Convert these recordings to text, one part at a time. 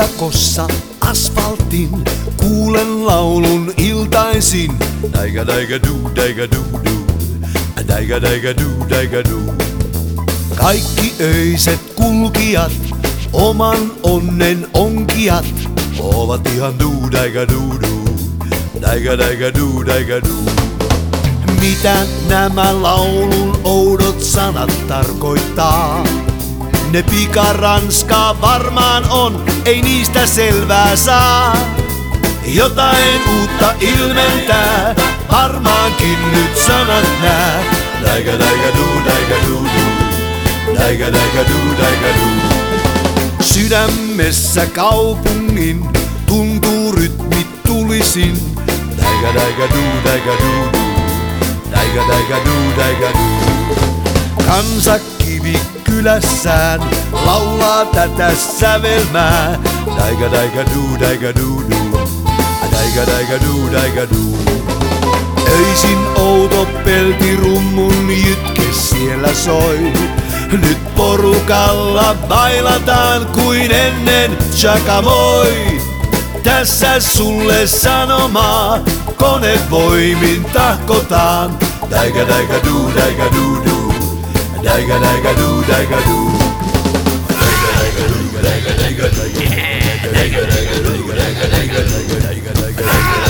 Viidakossa asfaltin kuulen laulun iltaisin. Daiga daiga du, daiga du du. Daiga daiga du, daiga du. Kaikki öiset kulkijat, oman onnen onkijat, ovat ihan du daiga du du. Daiga daiga du, daiga du. Mitä nämä laulun oudot sanat tarkoittaa? Ne pikaranskaa varmaan on, ei niistä selvää saa. Jotain uutta ilmentää, varmaankin nyt sanat nää. Daiga daiga du, daiga du du. Daiga daiga du, daiga du. Sydämessä kaupungin tuntuu rytmit tulisin. Daiga daiga du, daiga du du. Daiga daiga du, daiga du. Kansa kylässään laulaa tätä sävelmää. Daiga daiga du, daiga du du. Daiga daiga du, daiga du. Öisin outo peltirummun jytke siellä soi. Nyt porukalla bailataan kuin ennen chakamoi. Tässä sulle sanomaa, konevoimin tahkotaan. Daiga daiga du, daiga du du. Daiga daiga du, daiga du. Daiga daiga du, daiga daiga du. Daiga daiga du, daiga daiga du. Daiga daiga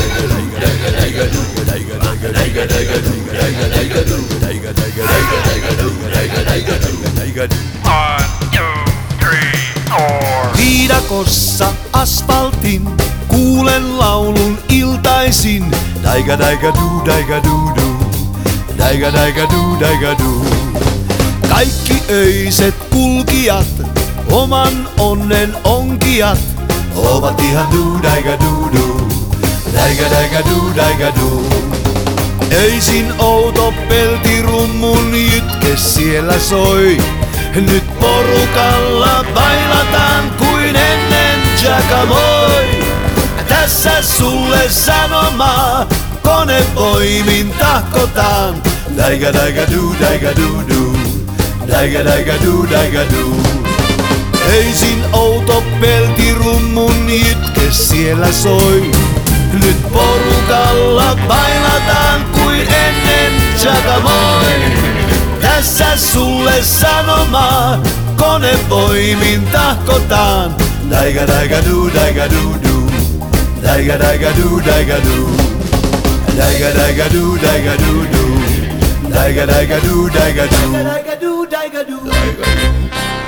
du, daiga daiga du. Daiga daiga du, daiga daiga du. Daiga daiga du, daiga daiga du. Daiga du. 1, 2, 3, 4. Viidakossa asfaltin kuulen laulun iltaisin. Daiga daiga du, daiga du du. Daiga daiga du, daiga du. Kaikki öiset kulkijat, oman onnen onkijat, ovat ihan du daiga du du. Daiga daiga du, daiga du. Öisin outo peltirummun jytke siellä soi. Nyt porukalla bailataan kuin ennen chakamoi. Tässä sulle sanomaa, konevoimin tahkotaan. Daiga daiga du, daiga du du. Daiga daiga du, daiga du. Öisin outo peltirummun jytke siellä soi. Nyt porukalla bailataan kuin ennen chakamoi. Tässä sulle sanomaa, konevoimin tahkotaan. Daiga daiga du, daiga du du. Daiga daiga du, daiga du. Daiga daiga du, daiga du du. Daiga daiga du, daiga du. Daiga du, daiga du.